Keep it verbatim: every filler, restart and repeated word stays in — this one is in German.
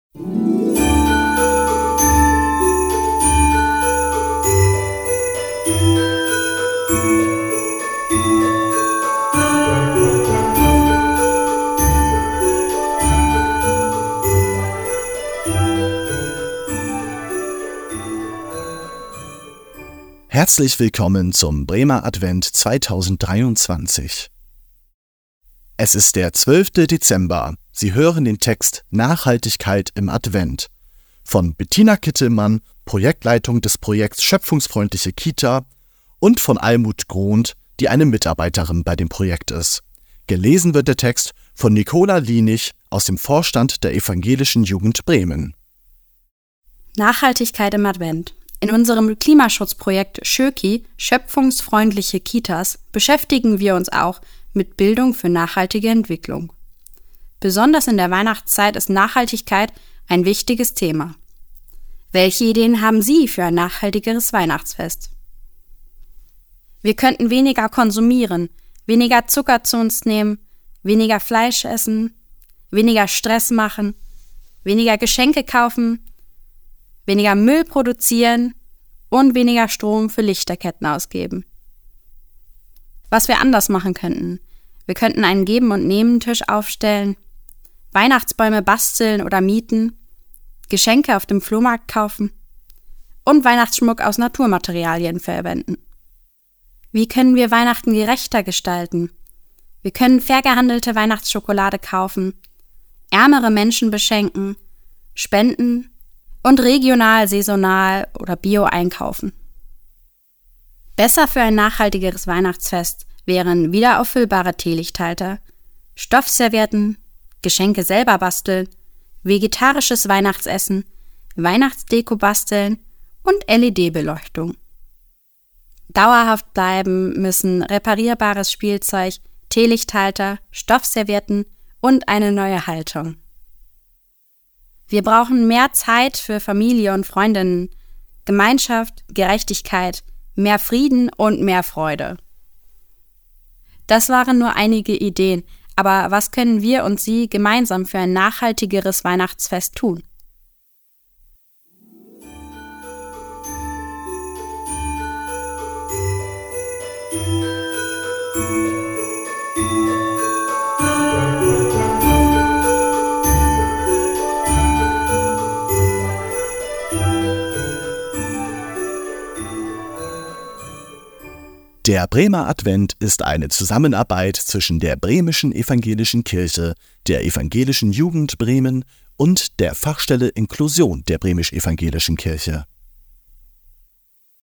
Herzlich willkommen zum Bremer Advent zweitausenddreiundzwanzig. Es ist der zwölfte Dezember. Sie hören den Text Nachhaltigkeit im Advent von Bettina Kittelmann, Projektleitung des Projekts Schöpfungsfreundliche Kita, und von Almut Grond, die eine Mitarbeiterin bei dem Projekt ist. Gelesen wird der Text von Nicola Lienig aus dem Vorstand der Evangelischen Jugend Bremen. Nachhaltigkeit im Advent. In unserem Klimaschutzprojekt Schöki, Schöpfungsfreundliche Kitas, beschäftigen wir uns auch mit Bildung für nachhaltige Entwicklung. Besonders in der Weihnachtszeit ist Nachhaltigkeit ein wichtiges Thema. Welche Ideen haben Sie für ein nachhaltigeres Weihnachtsfest? Wir könnten weniger konsumieren, weniger Zucker zu uns nehmen, weniger Fleisch essen, weniger Stress machen, weniger Geschenke kaufen, weniger Müll produzieren und weniger Strom für Lichterketten ausgeben. Was wir anders machen könnten: Wir könnten einen Geben- und Nehmen-Tisch aufstellen, Weihnachtsbäume basteln oder mieten, Geschenke auf dem Flohmarkt kaufen und Weihnachtsschmuck aus Naturmaterialien verwenden. Wie können wir Weihnachten gerechter gestalten? Wir können fair gehandelte Weihnachtsschokolade kaufen, ärmere Menschen beschenken, spenden und regional, saisonal oder bio einkaufen. Besser für ein nachhaltigeres Weihnachtsfest wären wiederauffüllbare Teelichthalter, Stoffservietten, Geschenke selber basteln, vegetarisches Weihnachtsessen, Weihnachtsdeko basteln und L E D-Beleuchtung. Dauerhaft bleiben müssen reparierbares Spielzeug, Teelichthalter, Stoffservietten und eine neue Haltung. Wir brauchen mehr Zeit für Familie und Freundinnen, Gemeinschaft, Gerechtigkeit, mehr Frieden und mehr Freude. Das waren nur einige Ideen, aber was können wir und Sie gemeinsam für ein nachhaltigeres Weihnachtsfest tun? Der Bremer Advent ist eine Zusammenarbeit zwischen der Bremischen Evangelischen Kirche, der Evangelischen Jugend Bremen und der Fachstelle Inklusion der Bremisch-Evangelischen Kirche.